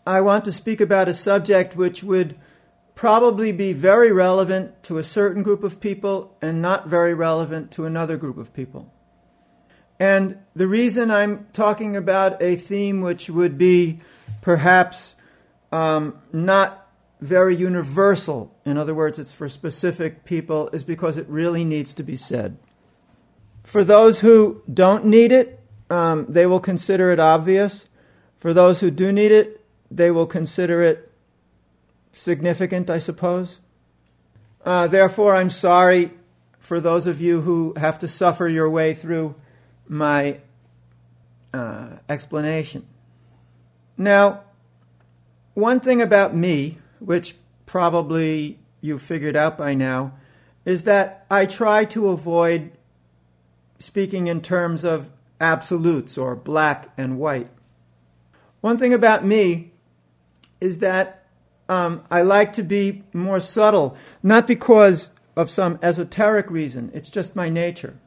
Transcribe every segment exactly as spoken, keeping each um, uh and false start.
I want to speak about a subject which would probably be very relevant to a certain group of people and not very relevant to another group of people. And the reason I'm talking about a theme which would be perhaps um, not very universal, in other words, it's for specific people, is because it really needs to be said. For those who don't need it, um, they will consider it obvious. For those who do need it, they will consider it significant, I suppose. Uh, therefore, I'm sorry for those of you who have to suffer your way through my uh, explanation. Now, one thing about me, which probably you figured out by now, is that I try to avoid speaking in terms of absolutes or black and white. One thing about me is that um, I like to be more subtle, not because of some esoteric reason. It's just my nature.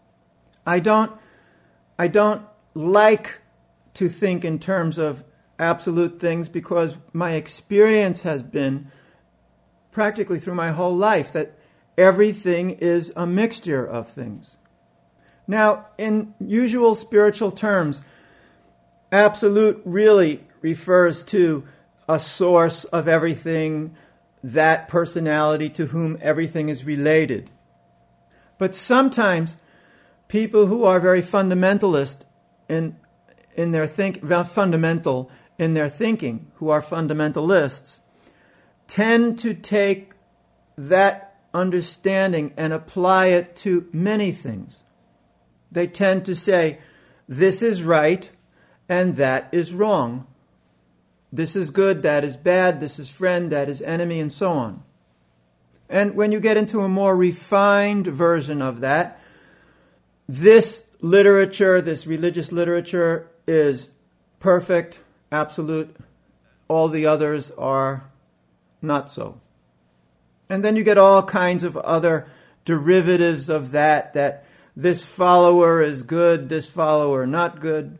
I don't, I don't like to think in terms of absolute things because my experience has been practically through my whole life that everything is a mixture of things. Now, in usual spiritual terms, absolute really refers to a source of everything, that personality to whom everything is related. But sometimes people who are very fundamentalist in in their think fundamental in their thinking, who are fundamentalists, tend to take that understanding and apply it to many things. They tend to say, this is right and that is wrong. This is good, that is bad, this is friend, that is enemy, and so on. And when you get into a more refined version of that, this literature, this religious literature, is perfect, absolute. All the others are not so. And then you get all kinds of other derivatives of that, that this follower is good, this follower not good.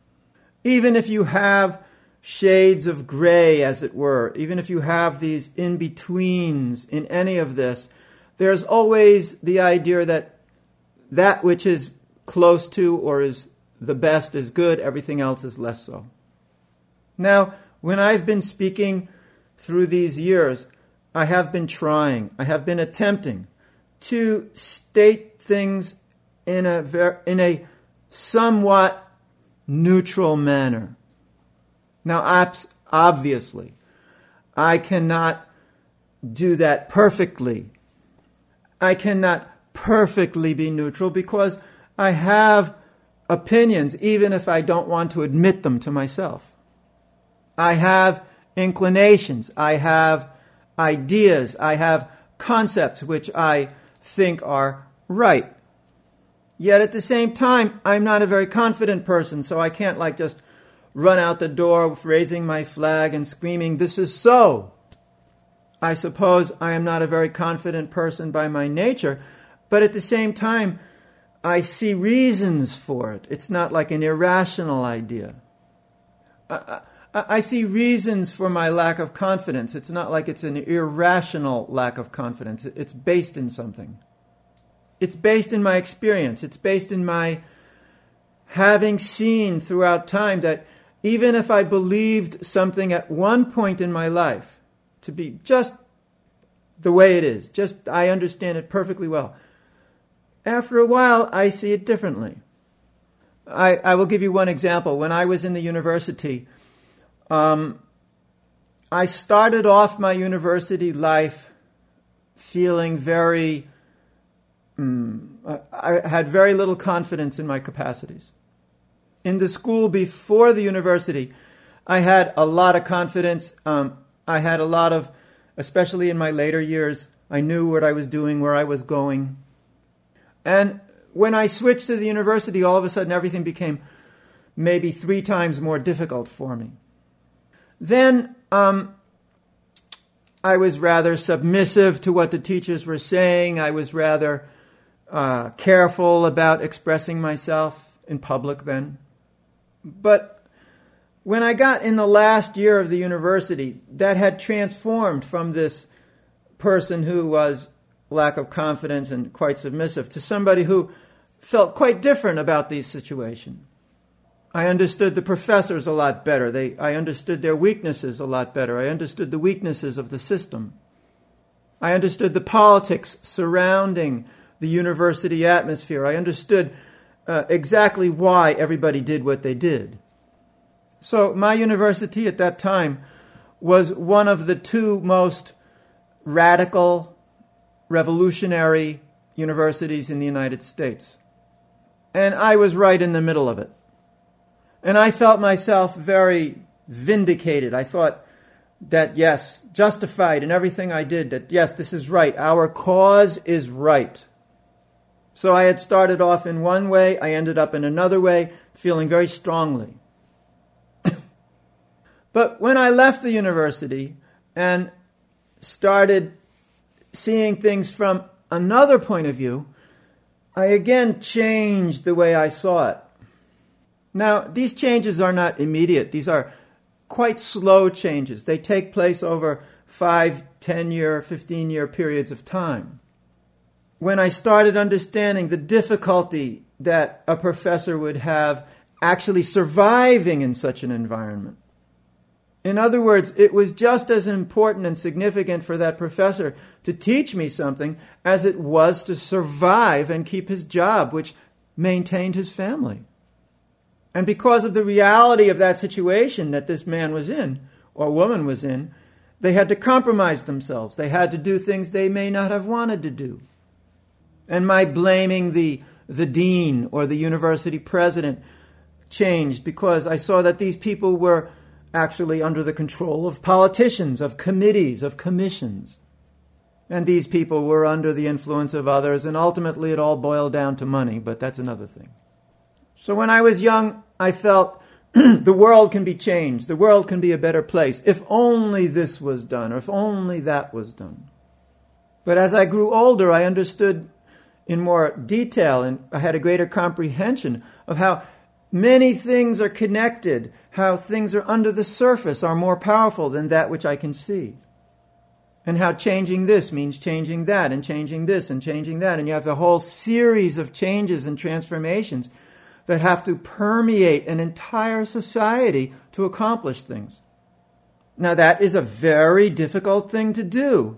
Even if you have shades of gray, as it were, even if you have these in-betweens in any of this, there's always the idea that that which is close to or is the best is good, everything else is less so. Now, when I've been speaking through these years, I have been trying, I have been attempting to state things in a ver- in a somewhat neutral manner. Now, obviously, I cannot do that perfectly. I cannot perfectly be neutral because I have opinions, even if I don't want to admit them to myself. I have inclinations. I have ideas. I have concepts which I think are right. Yet at the same time, I'm not a very confident person, so I can't like just run out the door raising my flag and screaming, this is so. I suppose I am not a very confident person by my nature, but at the same time, I see reasons for it. It's not like an irrational idea. I, I, I see reasons for my lack of confidence. It's not like it's an irrational lack of confidence. It's based in something. It's based in my experience. It's based in my having seen throughout time that even if I believed something at one point in my life to be just the way it is, just I understand it perfectly well, after a while I see it differently. I, I will give you one example. When I was in the university, um, I started off my university life feeling very, um, I had very little confidence in my capacities. In the school before the university, I had a lot of confidence. Um, I had a lot of, especially in my later years, I knew what I was doing, where I was going. And when I switched to the university, all of a sudden everything became maybe three times more difficult for me. Then um, I was rather submissive to what the teachers were saying. I was rather uh, careful about expressing myself in public then. But When I got in the last year of the university, that had transformed from this person who was lack of confidence and quite submissive to somebody who felt quite different about these situations. I understood the professors a lot better. They, I understood their weaknesses a lot better. I understood the weaknesses of the system. I understood the politics surrounding the university atmosphere. I understood uh, exactly why everybody did what they did. So my university at that time was one of the two most radical, revolutionary universities in the United States. And I was right in the middle of it. And I felt myself very vindicated. I thought that, yes, justified in everything I did, that, yes, this is right. Our cause is right. So I had started off in one way. I ended up in another way, feeling very strongly. But when I left the university and started seeing things from another point of view, I again changed the way I saw it. Now, these changes are not immediate. These are quite slow changes. They take place over five, ten-year, fifteen-year periods of time. When I started understanding the difficulty that a professor would have actually surviving in such an environment. In other words, it was just as important and significant for that professor to teach me something as it was to survive and keep his job, which maintained his family. And because of the reality of that situation that this man was in, or woman was in, they had to compromise themselves. They had to do things they may not have wanted to do. And my blaming the, the dean or the university president changed because I saw that these people were actually under the control of politicians, of committees, of commissions. And these people were under the influence of others, and ultimately it all boiled down to money, but that's another thing. So when I was young, I felt the world can be changed. The world can be a better place if only this was done, or if only that was done. But as I grew older, I understood in more detail, and I had a greater comprehension of how many things are connected, how things are under the surface are more powerful than that which I can see. And how changing this means changing that, and changing this, and changing that. And you have a whole series of changes and transformations that have to permeate an entire society to accomplish things. Now that is a very difficult thing to do.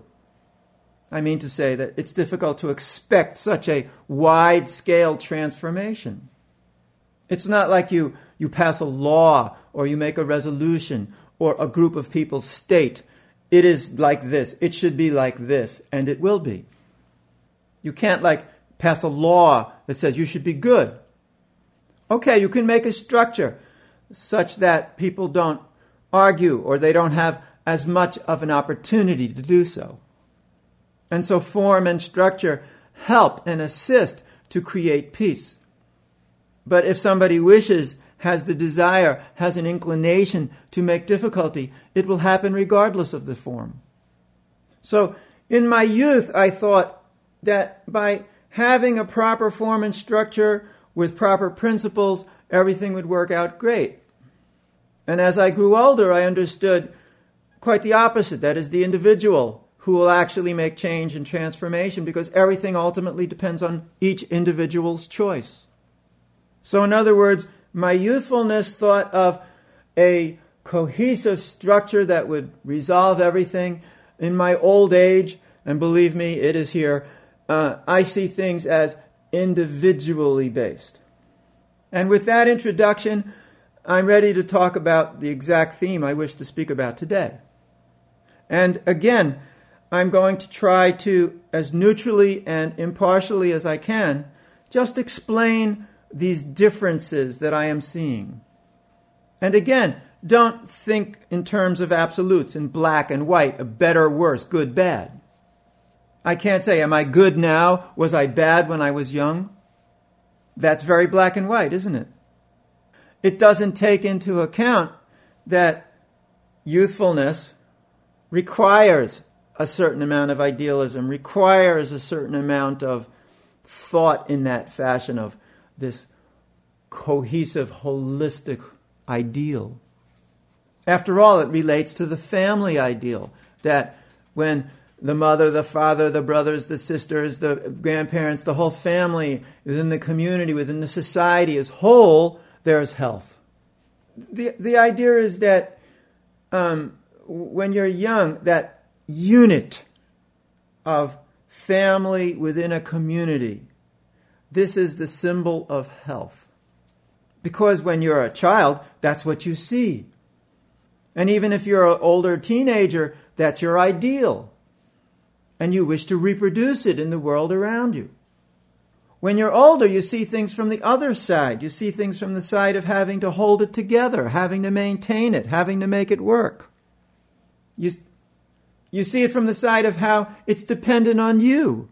I mean to say that it's difficult to expect such a wide-scale transformation. It's not like you, you pass a law or you make a resolution or a group of people state, it is like this, it should be like this, and it will be. You can't like pass a law that says you should be good. Okay, you can make a structure such that people don't argue or they don't have as much of an opportunity to do so. And so form and structure help and assist to create peace. But if somebody wishes, has the desire, has an inclination to make difficulty, it will happen regardless of the form. So in my youth, I thought that by having a proper form and structure with proper principles, everything would work out great. And as I grew older, I understood quite the opposite. That is the individual who will actually make change and transformation, because everything ultimately depends on each individual's choice. So in other words, my youthfulness thought of a cohesive structure that would resolve everything. In my old age, and believe me, it is here, uh, I see things as individually based. And with that introduction, I'm ready to talk about the exact theme I wish to speak about today. And again, I'm going to try to, as neutrally and impartially as I can, just explain these differences that I am seeing. And again, don't think in terms of absolutes, in black and white, better, worse, good, bad. I can't say, am I good now? Was I bad when I was young? That's very black and white, isn't it? It doesn't take into account that youthfulness requires a certain amount of idealism, requires a certain amount of thought in that fashion of this cohesive, holistic ideal. After all, it relates to the family ideal, that when the mother, the father, the brothers, the sisters, the grandparents, the whole family within the community, within the society as whole, there's health. The, the idea is that um, when you're young, that unit of family within a community, this is the symbol of health. Because when you're a child, that's what you see. And even if you're an older teenager, that's your ideal. And you wish to reproduce it in the world around you. When you're older, you see things from the other side. You see things from the side of having to hold it together, having to maintain it, having to make it work. You, you see it from the side of how it's dependent on you.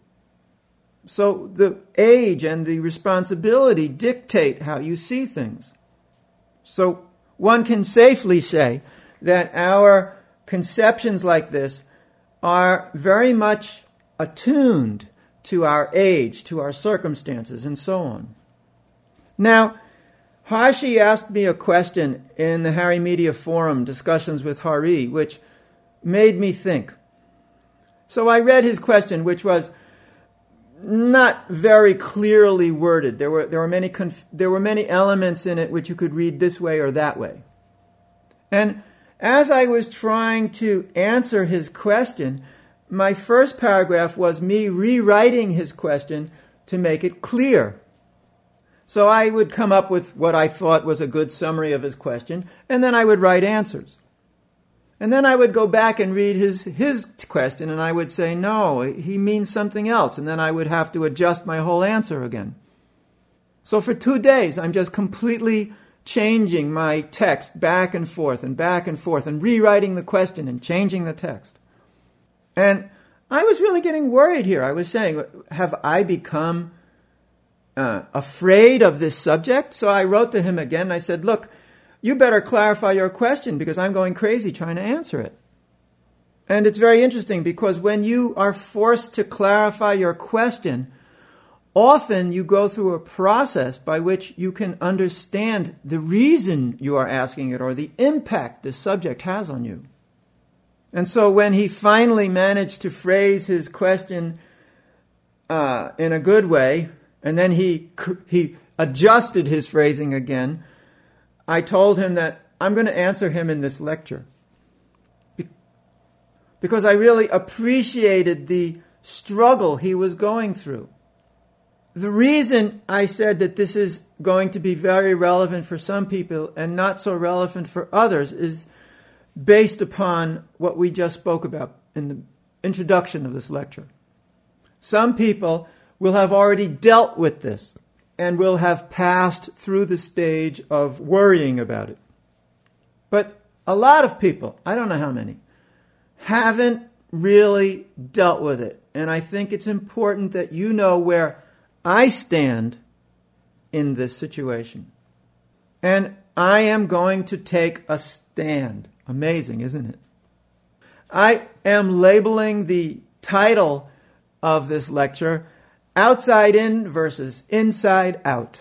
So the age and the responsibility dictate how you see things. So one can safely say that our conceptions like this are very much attuned to our age, to our circumstances, and so on. Now, Harshi asked me a question in the Hari Media Forum, Discussions with Hari, which made me think. So I read his question, which was not very clearly worded. There were there were many conf- there were many elements in it which you could read this way or that way. And as I was trying to answer his question, my first paragraph was me rewriting his question to make it clear. So I would come up with what I thought was a good summary of his question, and then I would write answers. And then I would go back and read his, his question, and I would say, no, he means something else. And then I would have to adjust my whole answer again. So for two days, I'm just completely changing my text back and forth and back and forth and rewriting the question and changing the text. And I was really getting worried here. I was saying, have I become uh, afraid of this subject? So I wrote to him again. And I said, look, you better clarify your question because I'm going crazy trying to answer it. And it's very interesting because when you are forced to clarify your question, often you go through a process by which you can understand the reason you are asking it or the impact the subject has on you. And so when he finally managed to phrase his question uh, in a good way, and then he he adjusted his phrasing again, I told him that I'm going to answer him in this lecture. Be- because I really appreciated the struggle he was going through. The reason I said that this is going to be very relevant for some people and not so relevant for others is based upon what we just spoke about in the introduction of this lecture. Some people will have already dealt with this and will have passed through the stage of worrying about it. But a lot of people, I don't know how many, haven't really dealt with it. And I think it's important that you know where I stand in this situation. And I am going to take a stand. Amazing, isn't it? I am labeling the title of this lecture Outside In versus Inside Out.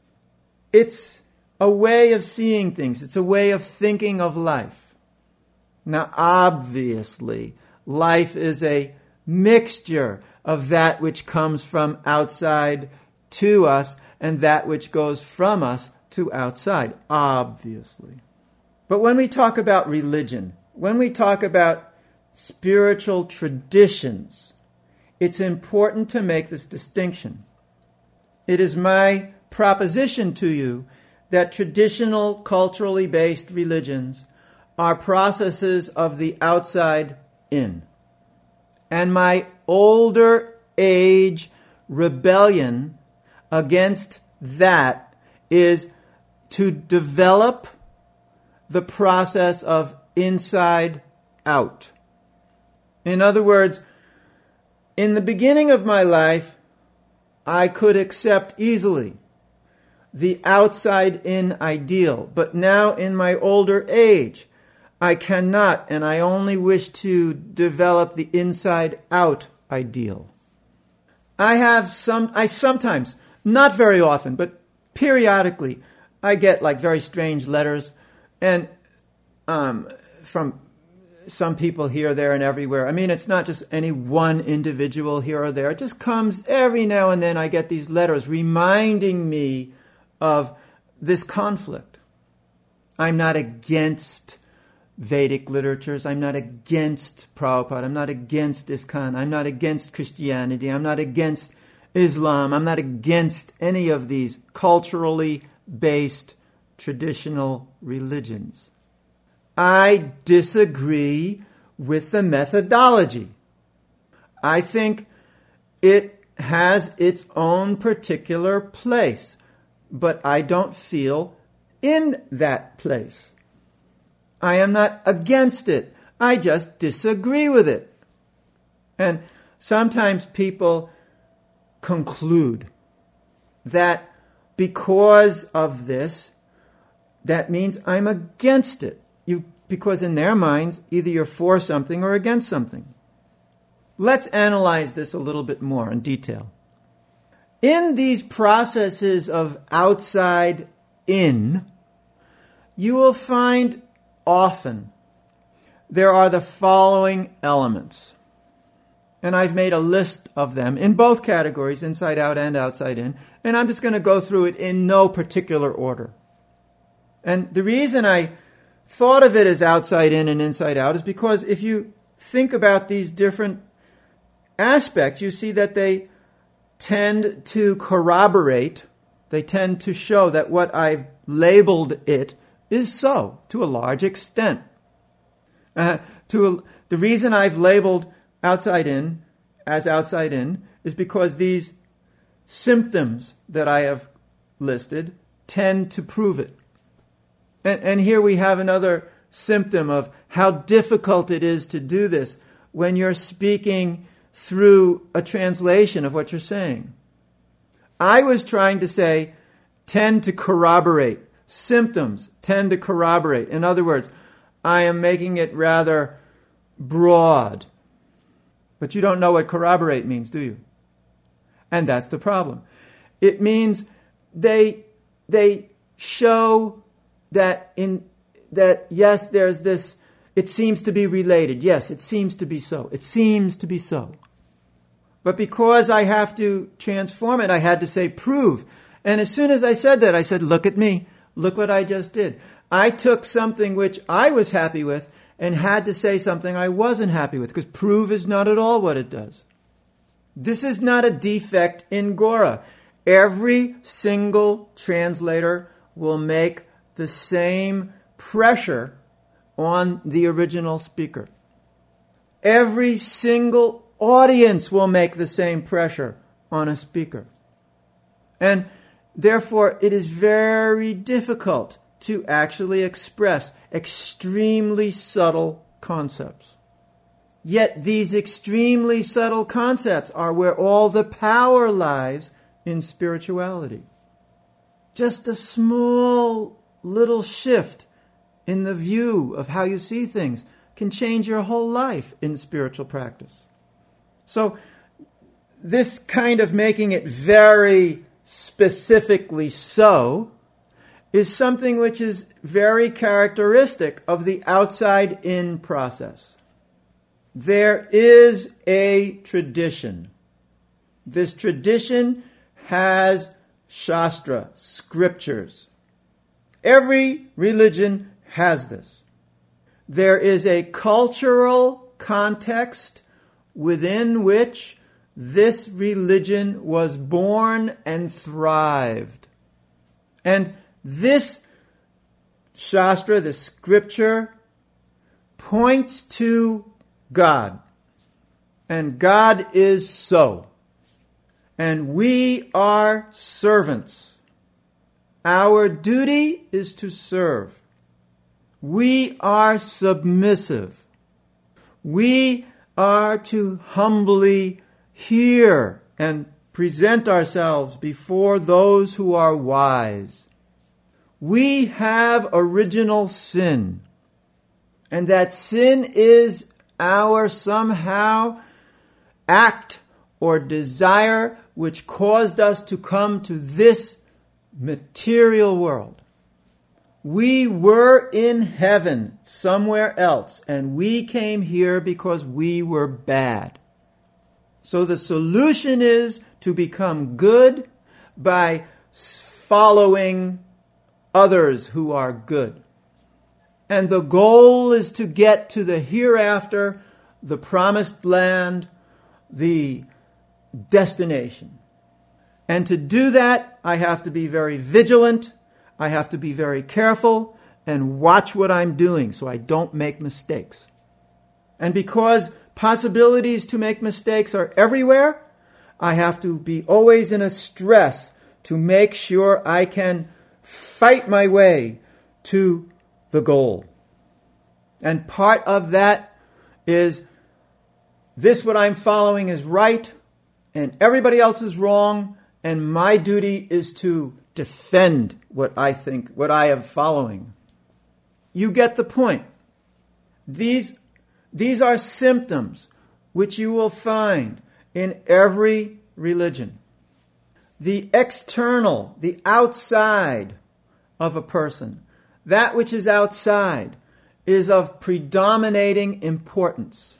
It's a way of seeing things. It's a way of thinking of life. Now, obviously, life is a mixture of that which comes from outside to us and that which goes from us to outside, obviously. But when we talk about religion, when we talk about spiritual traditions, it's important to make this distinction. It is my proposition to you that traditional, culturally based religions are processes of the outside in. And my older age rebellion against that is to develop the process of inside out. In other words, in the beginning of my life, I could accept easily the outside-in ideal. But now in my older age, I cannot, and I only wish to develop the inside-out ideal. I have some, I sometimes, not very often, but periodically, I get like very strange letters, and um, from some people here, there, and everywhere. I mean, it's not just any one individual here or there. It just comes every now and then. I get these letters reminding me of this conflict. I'm not against Vedic literatures. I'm not against Prabhupada. I'm not against ISKCON. I'm not against Christianity. I'm not against Islam. I'm not against any of these culturally based traditional religions. I disagree with the methodology. I think it has its own particular place, but I don't feel in that place. I am not against it. I just disagree with it. And sometimes people conclude that because of this, that means I'm against it. You, because in their minds, either you're for something or against something. Let's analyze this a little bit more in detail. In these processes of outside in, you will find often there are the following elements. And I've made a list of them in both categories, inside out and outside in. And I'm just going to go through it in no particular order. And the reason I thought of it as outside in and inside out is because if you think about these different aspects, you see that they tend to corroborate, they tend to show that what I've labeled it is so, to a large extent. Uh, to a, the reason I've labeled outside in as outside in is because these symptoms that I have listed tend to prove it. And, and here we have another symptom of how difficult it is to do this when you're speaking through a translation of what you're saying. I was trying to say tend to corroborate. Symptoms tend to corroborate. In other words, I am making it rather broad. But you don't know what corroborate means, do you? And that's the problem. It means they they show that in that yes, there's this, it seems to be related. Yes, it seems to be so. It seems to be so. But because I have to transform it, I had to say prove. And as soon as I said that, I said, look at me. Look what I just did. I took something which I was happy with and had to say something I wasn't happy with, because prove is not at all what it does. This is not a defect in Gora. Every single translator will make the same pressure on the original speaker. Every single audience will make the same pressure on a speaker. And therefore, it is very difficult to actually express extremely subtle concepts. Yet these extremely subtle concepts are where all the power lies in spirituality. Just a small little shift in the view of how you see things can change your whole life in spiritual practice. So this kind of making it very specifically so is something which is very characteristic of the outside-in process. There is a tradition. This tradition has Shastra, scriptures. Every religion has this. There is a cultural context within which this religion was born and thrived. And this Shastra, the scripture, points to God. And God is so. And we are servants. Our duty is to serve. We are submissive. We are to humbly hear and present ourselves before those who are wise. We have original sin. And that sin is our somehow act or desire which caused us to come to this material world. We were in heaven somewhere else, and we came here because we were bad. So the solution is to become good by following others who are good. And the goal is to get to the hereafter, the promised land, the destination. And to do that, I have to be very vigilant. I have to be very careful and watch what I'm doing so I don't make mistakes. And because possibilities to make mistakes are everywhere, I have to be always in a stress to make sure I can fight my way to the goal. And part of that is this what I'm following is right and everybody else is wrong, and my duty is to defend what I think, what I am following. You get the point. These, these are symptoms which you will find in every religion. The external, the outside of a person, that which is outside, is of predominating importance.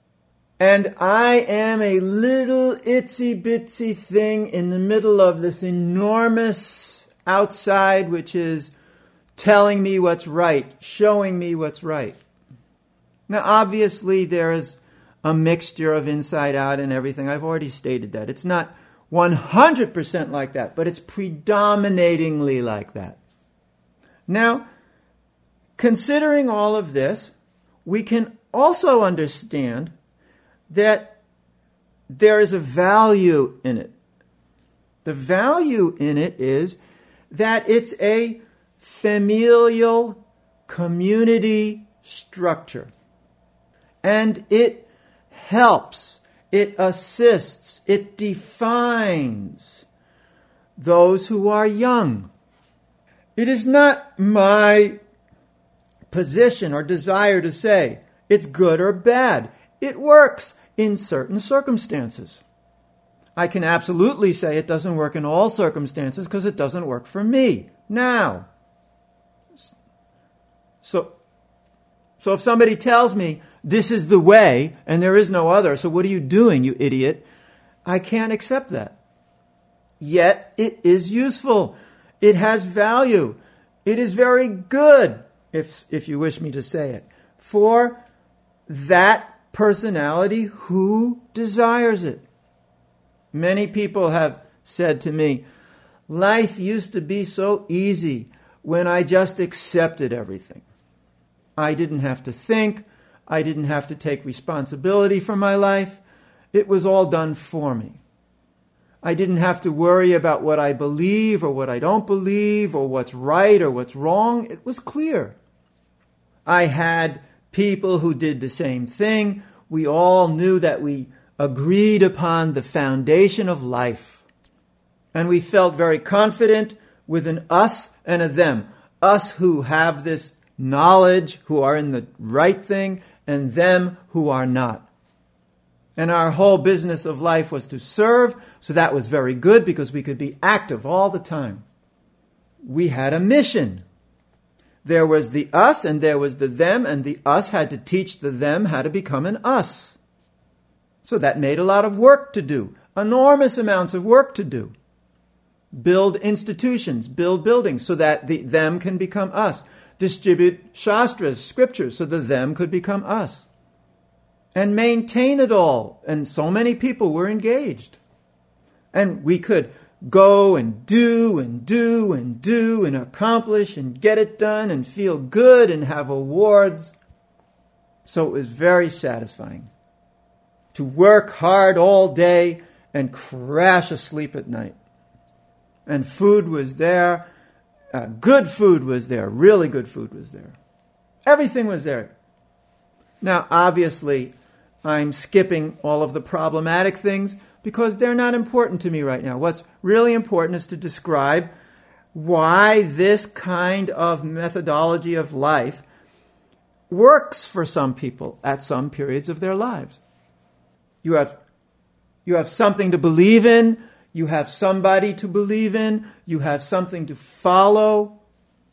And I am a little itsy bitsy thing in the middle of this enormous outside which is telling me what's right, showing me what's right. Now, obviously, there is a mixture of inside out and everything. I've already stated that. It's not one hundred percent like that, but it's predominatingly like that. Now, considering all of this, we can also understand that there is a value in it. The value in it is that it's a familial community structure. And it helps, it assists, it defines those who are young. It is not my position or desire to say it's good or bad. It works in certain circumstances. I can absolutely say it doesn't work in all circumstances because it doesn't work for me now. So, so if somebody tells me this is the way and there is no other, so what are you doing, you idiot? I can't accept that. Yet it is useful. It has value. It is very good, if, if you wish me to say it, for that personality who desires it. Many people have said to me, life used to be so easy when I just accepted everything. I didn't have to think. I didn't have to take responsibility for my life. It was all done for me. I didn't have to worry about what I believe or what I don't believe or what's right or what's wrong. It was clear. I had people who did the same thing. We all knew that we agreed upon the foundation of life. And we felt very confident with an us and a them. Us who have this knowledge, who are in the right thing, and them who are not. And our whole business of life was to serve, so that was very good because we could be active all the time. We had a mission. There was the us and there was the them, and the us had to teach the them how to become an us. So that made a lot of work to do, enormous amounts of work to do. Build institutions, build buildings so that the them can become us. Distribute shastras, scriptures, so the them could become us. And maintain it all. And so many people were engaged. And we could go and do and do and do and accomplish and get it done and feel good and have awards. So it was very satisfying to work hard all day and crash asleep at night. And food was there. Uh, good food was there. Really good food was there. Everything was there. Now, obviously, I'm skipping all of the problematic things because they're not important to me right now. What's really important is to describe why this kind of methodology of life works for some people at some periods of their lives. You have, you have something to believe in. You have somebody to believe in. You have something to follow.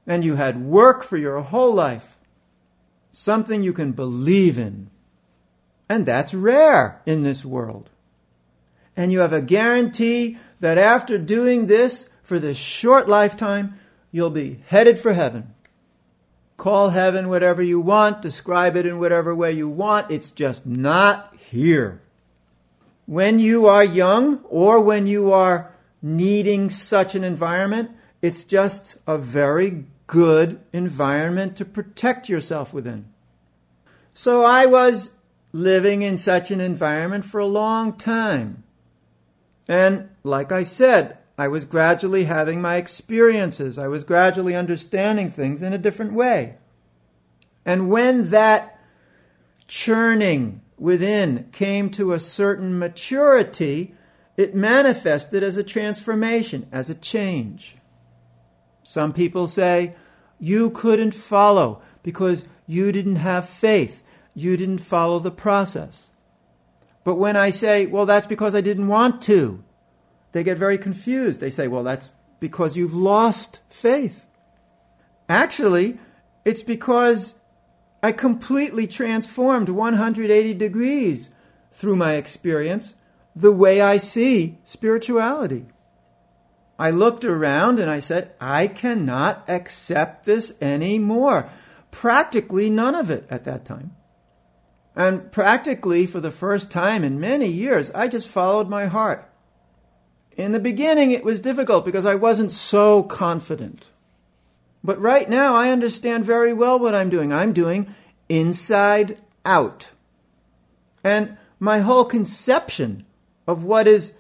and you had work for your whole life, something you can believe in. And that's rare in this world. And you have a guarantee that after doing this for this short lifetime, you'll be headed for heaven. Call heaven whatever you want, describe it in whatever way you want. It's just not here. When you are young or when you are needing such an environment, it's just a very good environment to protect yourself within. So I was living in such an environment for a long time. And like I said, I was gradually having my experiences. I was gradually understanding things in a different way. And when that churning within came to a certain maturity, it manifested as a transformation, as a change. Some people say, you couldn't follow because you didn't have faith. You didn't follow the process. But when I say, well, that's because I didn't want to, they get very confused. They say, well, that's because you've lost faith. Actually, it's because I completely transformed one hundred eighty degrees through my experience the way I see spirituality. I looked around and I said, I cannot accept this anymore. Practically none of it at that time. And practically for the first time in many years, I just followed my heart. In the beginning, it was difficult because I wasn't so confident. But right now, I understand very well what I'm doing. I'm doing inside out. And my whole conception of what is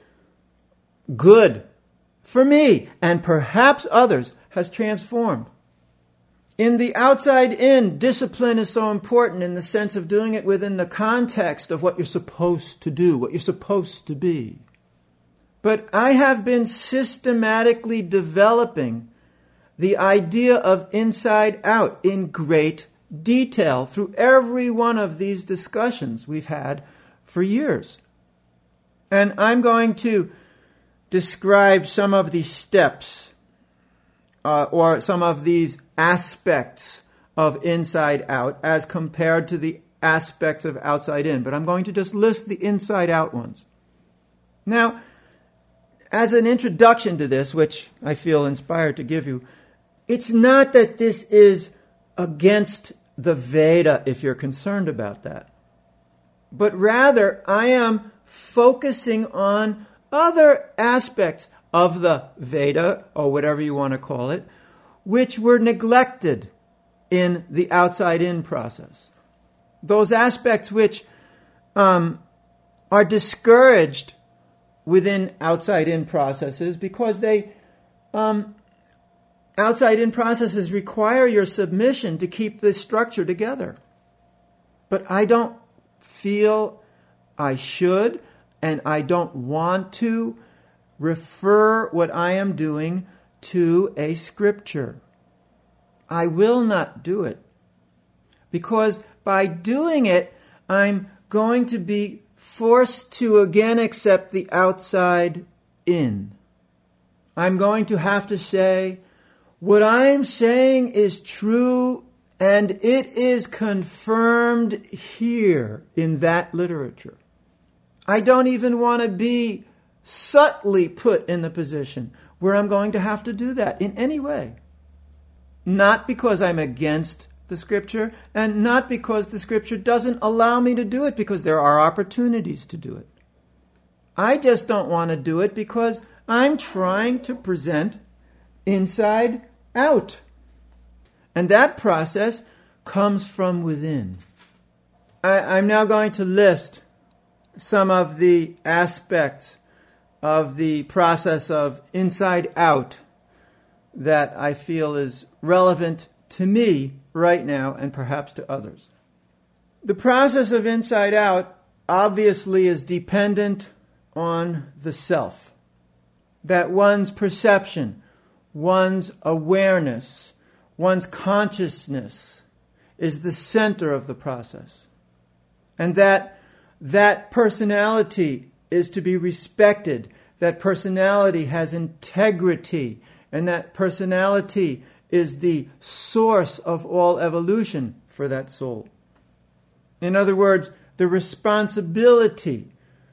good for me and perhaps others has transformed. In the outside in, discipline is so important in the sense of doing it within the context of what you're supposed to do, what you're supposed to be. But I have been systematically developing the idea of inside out in great detail through every one of these discussions we've had for years. And I'm going to describe some of these steps uh, or some of these aspects of inside out as compared to the aspects of outside in. But I'm going to just list the inside out ones. Now, as an introduction to this, which I feel inspired to give you, it's not that this is against the Veda if you're concerned about that. But rather, I am focusing on other aspects of the Veda, or whatever you want to call it, which were neglected in the outside-in process. Those aspects which um, are discouraged within outside-in processes because they um, outside-in processes require your submission to keep this structure together. But I don't feel I should, and I don't want to refer what I am doing to a scripture. I will not do it. Because by doing it, I'm going to be forced to again accept the outside in. I'm going to have to say, what I'm saying is true, and it is confirmed here in that literature. I don't even want to be subtly put in the position where I'm going to have to do that in any way. Not because I'm against the scripture, and not because the scripture doesn't allow me to do it, because there are opportunities to do it. I just don't want to do it because I'm trying to present inside out. And that process comes from within. I, I'm now going to list some of the aspects of the process of inside out that I feel is relevant to me right now and perhaps to others. The process of inside out obviously is dependent on the self. That one's perception, one's awareness, one's consciousness is the center of the process. And that that personality is to be respected. That personality has integrity. And that personality is the source of all evolution for that soul. In other words, the responsibility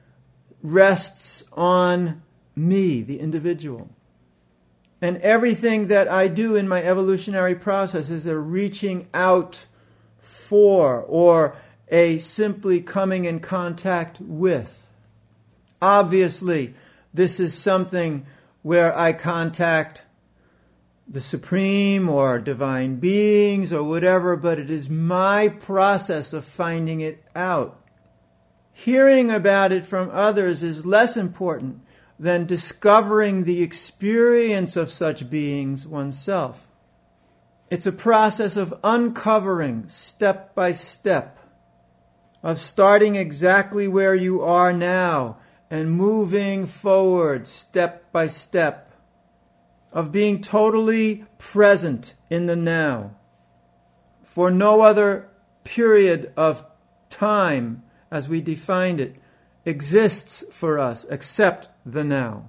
rests on me, the individual. And everything that I do in my evolutionary process is a reaching out for, or a simply coming in contact with. Obviously, this is something where I contact the Supreme or divine beings or whatever, but it is my process of finding it out. Hearing about it from others is less important than discovering the experience of such beings oneself. It's a process of uncovering step by step, of starting exactly where you are now and moving forward step by step, of being totally present in the now. For no other period of time, as we defined it, exists for us except the now.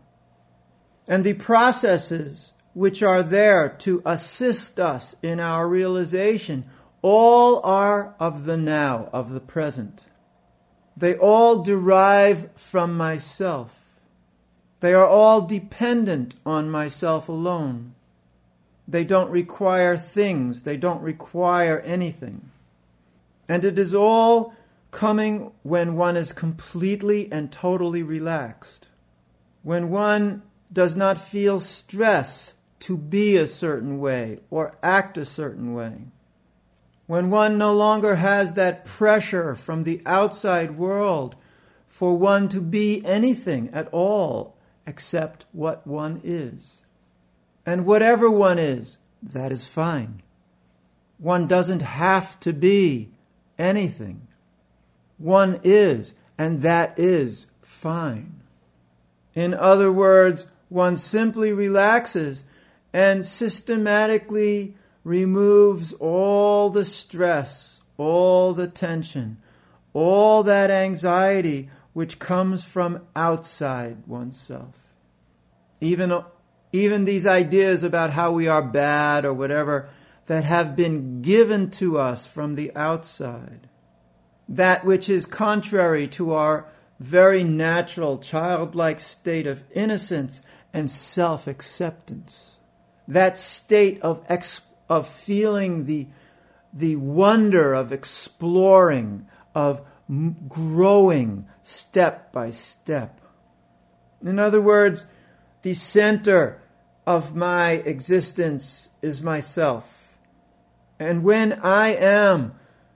And the processes which are there to assist us in our realization all are of the now, of the present. They all derive from myself. They are all dependent on myself alone. They don't require things. They don't require anything. And it is all coming when one is completely and totally relaxed. When one does not feel stress to be a certain way or act a certain way. When one no longer has that pressure from the outside world for one to be anything at all except what one is. And whatever one is, that is fine. One doesn't have to be anything. One is, and that is fine. In other words, one simply relaxes and systematically removes all the stress, all the tension, all that anxiety which comes from outside oneself. Even, even these ideas about how we are bad or whatever that have been given to us from the outside. That which is contrary to our very natural childlike state of innocence and self-acceptance. That state of ex- of feeling the, the wonder of exploring, of m- growing step by step. In other words, the center of my existence is myself. And when I am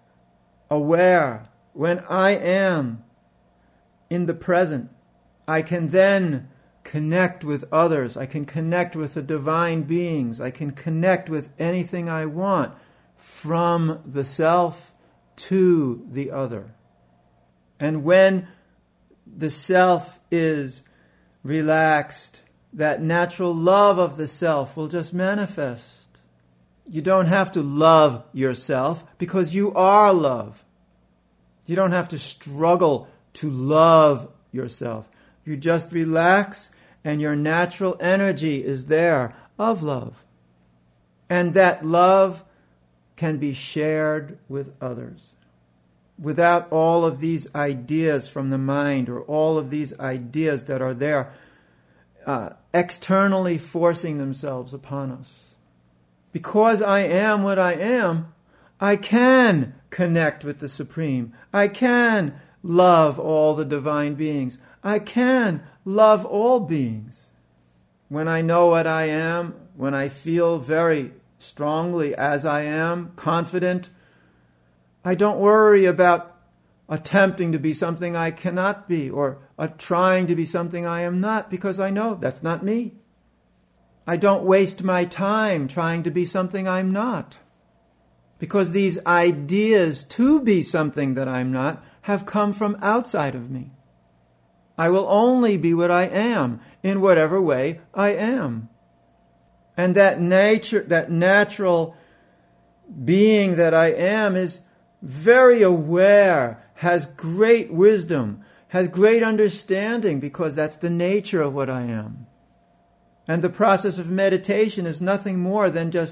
aware, when I am in the present, I can then connect with others. I can connect with the divine beings. I can connect with anything I want from the self to the other. And when the self is relaxed, that natural love of the self will just manifest. You don't have to love yourself because you are love. You don't have to struggle to love yourself. You just relax and your natural energy is there of love. And that love can be shared with others. Without all of these ideas from the mind or all of these ideas that are there uh, externally forcing themselves upon us. Because I am what I am, I can connect with the Supreme. I can love all the divine beings. I can love all beings. When I know what I am, when I feel very strongly as I am, confident, I don't worry about attempting to be something I cannot be or uh, trying to be something I am not, because I know that's not me. I don't waste my time trying to be something I'm not, because these ideas to be something that I'm not have come from outside of me. I will only be what I am in whatever way I am. And that nature, that natural being that I am is very aware, has great wisdom, has great understanding, because that's the nature of what I am. And the process of meditation is nothing more than just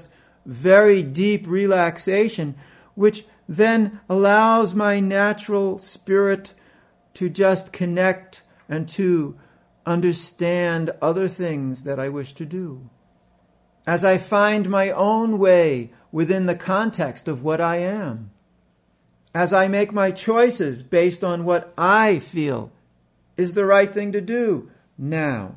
very deep relaxation, which then allows my natural spirit to just connect and to understand other things that I wish to do. As I find my own way within the context of what I am. As I make my choices based on what I feel is the right thing to do now.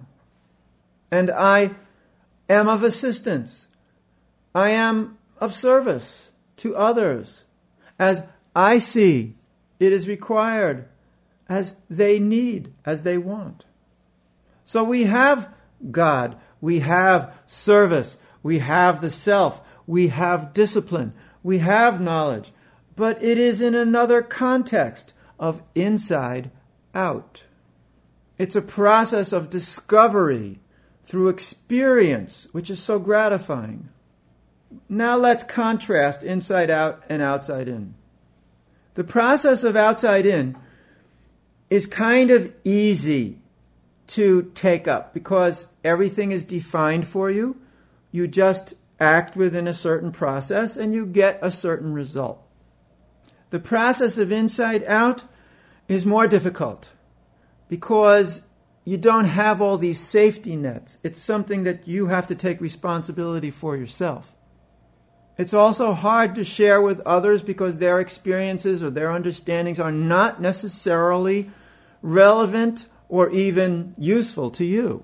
And I am of assistance. I am of service to others as I see it is required, as they need, as they want. So we have God, we have service, we have the self, we have discipline, we have knowledge, but it is in another context of inside out. It's a process of discovery through experience, which is so gratifying. Now let's contrast inside out and outside in. The process of outside in is kind of easy to take up because everything is defined for you. You just act within a certain process and you get a certain result. The process of inside out is more difficult because you don't have all these safety nets. It's something that you have to take responsibility for yourself. It's also hard to share with others because their experiences or their understandings are not necessarily relevant or even useful to you.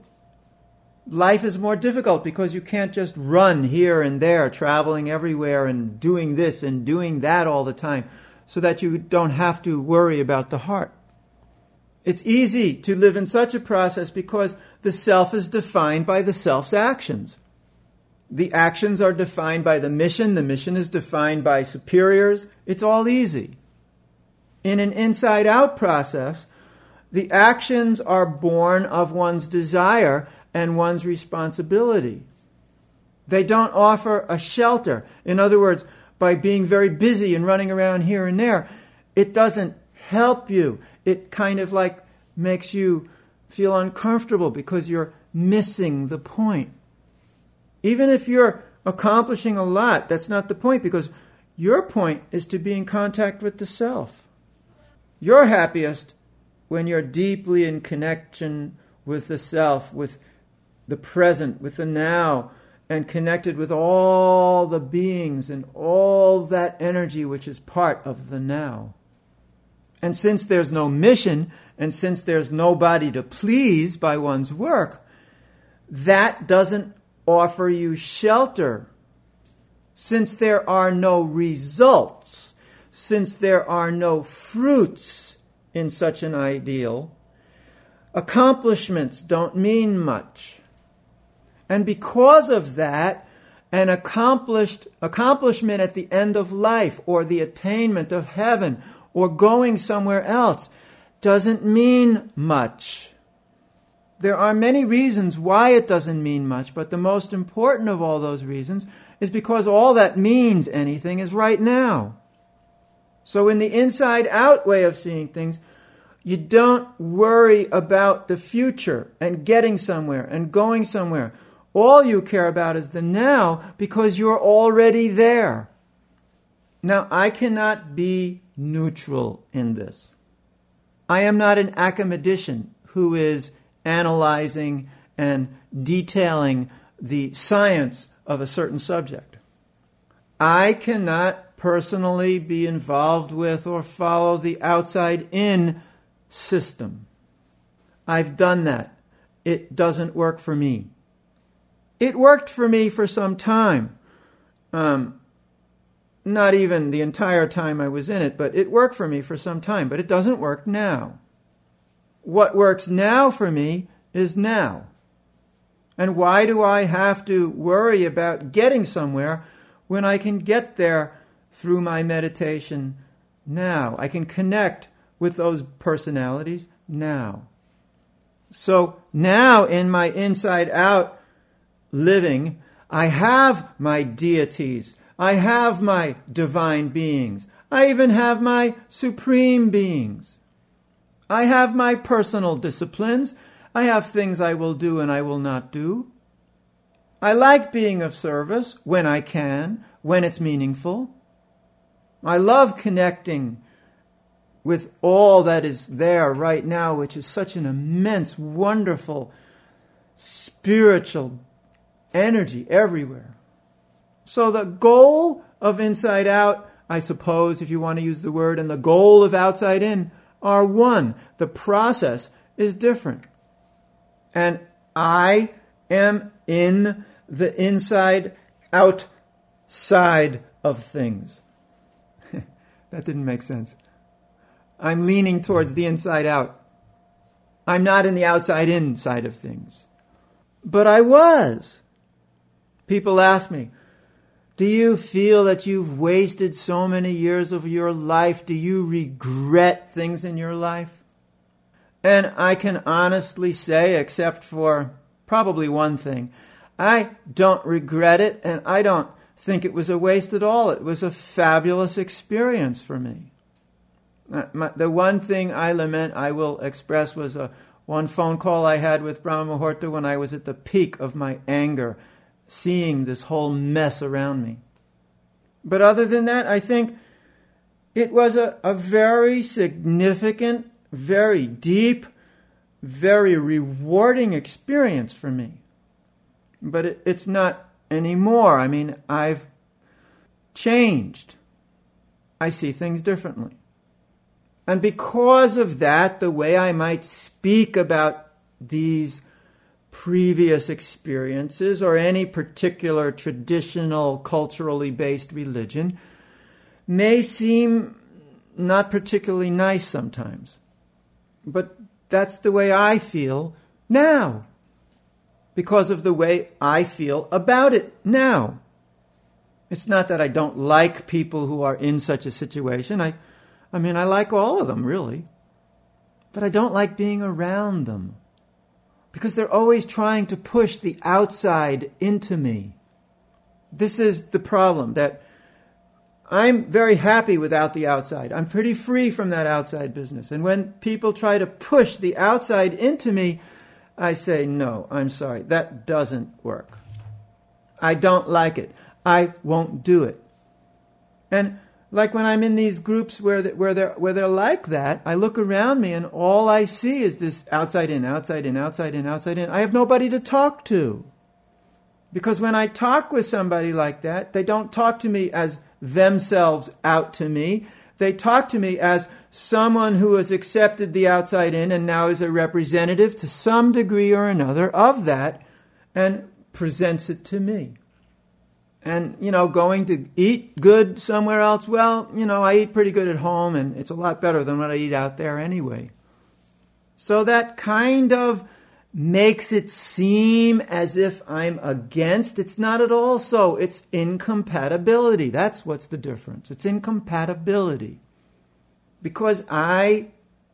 Life is more difficult because you can't just run here and there, traveling everywhere and doing this and doing that all the time so that you don't have to worry about the heart. It's easy to live in such a process because the self is defined by the self's actions. The actions are defined by the mission. The mission is defined by superiors. It's all easy. In an inside-out process, the actions are born of one's desire and one's responsibility. They don't offer a shelter. In other words, by being very busy and running around here and there, it doesn't help you. It kind of like makes you feel uncomfortable because you're missing the point. Even if you're accomplishing a lot, that's not the point because your point is to be in contact with the self. You're happiest when you're deeply in connection with the self, with the present, with the now, and connected with all the beings and all that energy which is part of the now. And since there's no mission, and since there's nobody to please by one's work, that doesn't offer you shelter. Since there are no results, since there are no fruits in such an ideal, accomplishments don't mean much. And because of that, an accomplished accomplishment at the end of life or the attainment of heaven or going somewhere else doesn't mean much. There are many reasons why it doesn't mean much, but the most important of all those reasons is because all that means anything is right now. So in the inside-out way of seeing things, you don't worry about the future and getting somewhere and going somewhere. All you care about is the now because you're already there. Now, I cannot be neutral in this. I am not an academician who is analyzing and detailing the science of a certain subject. I cannot personally be involved with or follow the outside-in system. I've done that. It doesn't work for me. It worked for me for some time. Um, not even the entire time I was in it, but it worked for me for some time. But it doesn't work now. What works now for me is now. And why do I have to worry about getting somewhere when I can get there through my meditation now? I can connect with those personalities now. So now in my inside-out living, I have my deities. I have my divine beings. I even have my supreme beings. I have my personal disciplines. I have things I will do and I will not do. I like being of service when I can, when it's meaningful. I love connecting with all that is there right now, which is such an immense, wonderful, spiritual energy everywhere. So the goal of Inside Out, I suppose, if you want to use the word, and the goal of Outside In are one. The process is different. And I am in the inside out side of things. That didn't make sense. I'm leaning towards the inside out. I'm not in the outside in side of things. But I was. People ask me, do you feel that you've wasted so many years of your life? Do you regret things in your life? And I can honestly say, except for probably one thing, I don't regret it, and I don't think it was a waste at all. It was a fabulous experience for me. Uh, my, the one thing I lament, I will express, was a one phone call I had with Brahma Muhurta when I was at the peak of my anger, seeing this whole mess around me. But other than that, I think it was a, a very significant, very deep, very rewarding experience for me. But it, it's not anymore. I mean, I've changed. I see things differently. And because of that, the way I might speak about these previous experiences or any particular traditional, culturally based religion may seem not particularly nice sometimes. But that's the way I feel now, because of the way I feel about it now. It's not that I don't like people who are in such a situation. I, I mean, I like all of them, really. But I don't like being around them, because they're always trying to push the outside into me. This is the problem, that I'm very happy without the outside. I'm pretty free from that outside business. And when people try to push the outside into me, I say, no, I'm sorry, that doesn't work. I don't like it. I won't do it. And like when I'm in these groups where they, where they're where they're like that, I look around me and all I see is this outside in, outside in, outside in, outside in. I have nobody to talk to. Because when I talk with somebody like that, they don't talk to me as themselves out to me. They talk to me as someone who has accepted the outside in and now is a representative to some degree or another of that and presents it to me. And, you know, going to eat good somewhere else, well, you know, I eat pretty good at home and it's a lot better than what I eat out there anyway. So that kind of makes it seem as if I'm against. It's not at all so. It's incompatibility. That's what's the difference. It's incompatibility. Because I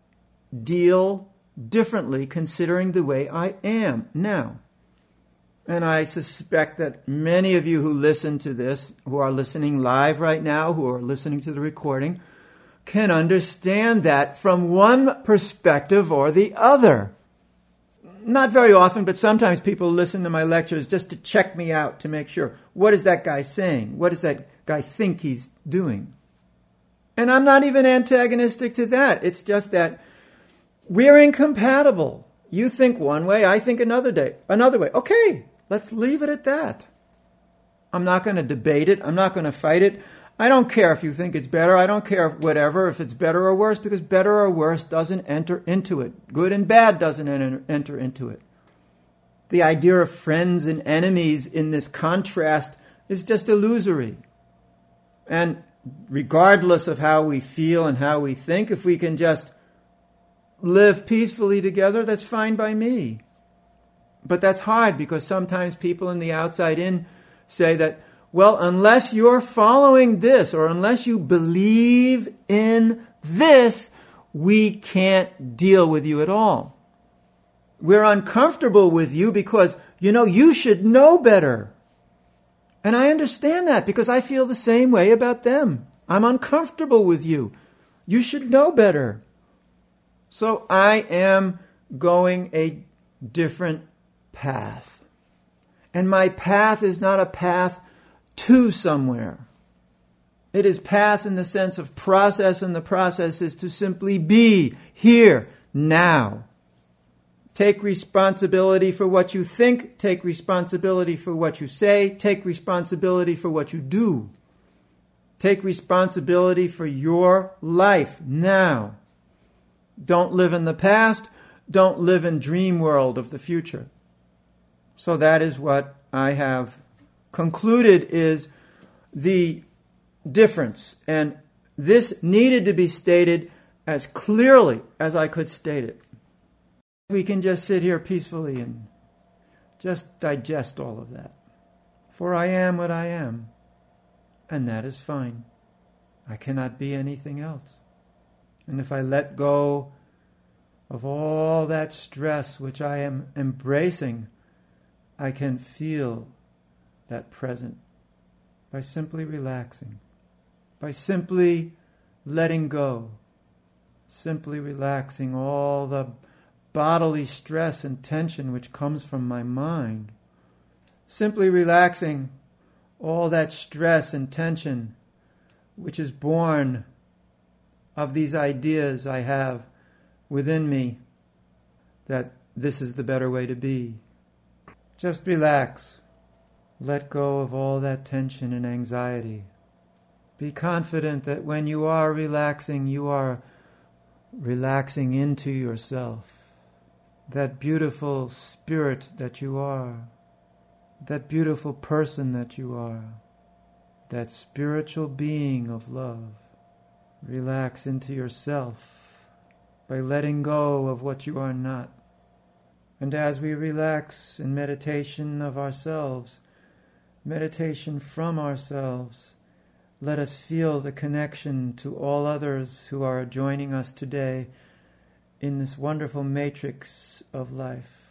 deal differently considering the way I am now. And I suspect that many of you who listen to this, who are listening live right now, who are listening to the recording, can understand that from one perspective or the other. Not very often, but sometimes people listen to my lectures just to check me out, to make sure, what is that guy saying? What does that guy think he's doing? And I'm not even antagonistic to that. It's just that we're incompatible. You think one way, I think another day, another way. Okay, let's leave it at that. I'm not going to debate it. I'm not going to fight it. I don't care if you think it's better. I don't care whatever, if it's better or worse, because better or worse doesn't enter into it. Good and bad doesn't enter, enter into it. The idea of friends and enemies in this contrast is just illusory. And regardless of how we feel and how we think, if we can just live peacefully together, that's fine by me. But that's hard because sometimes people in the outside in say that, well, unless you're following this or unless you believe in this, we can't deal with you at all. We're uncomfortable with you because, you know, you should know better. And I understand that because I feel the same way about them. I'm uncomfortable with you. You should know better. So I am going a different path. And my path is not a path to somewhere. It is path in the sense of process, and the process is to simply be here, now. Take responsibility for what you think. Take responsibility for what you say. Take responsibility for what you do. Take responsibility for your life now. Don't live in the past. Don't live in dream world of the future. So that is what I have concluded is the difference. And this needed to be stated as clearly as I could state it. We can just sit here peacefully and just digest all of that. For I am what I am, and that is fine. I cannot be anything else. And if I let go of all that stress which I am embracing, I can feel that present by simply relaxing, by simply letting go, simply relaxing all the bodily stress and tension which comes from my mind, simply relaxing all that stress and tension which is born of these ideas I have within me that this is the better way to be. Just relax. Let go of all that tension and anxiety. Be confident that when you are relaxing, you are relaxing into yourself. That beautiful spirit that you are. That beautiful person that you are. That spiritual being of love. Relax into yourself by letting go of what you are not. And as we relax in meditation of ourselves, meditation from ourselves, let us feel the connection to all others who are joining us today in this wonderful matrix of life.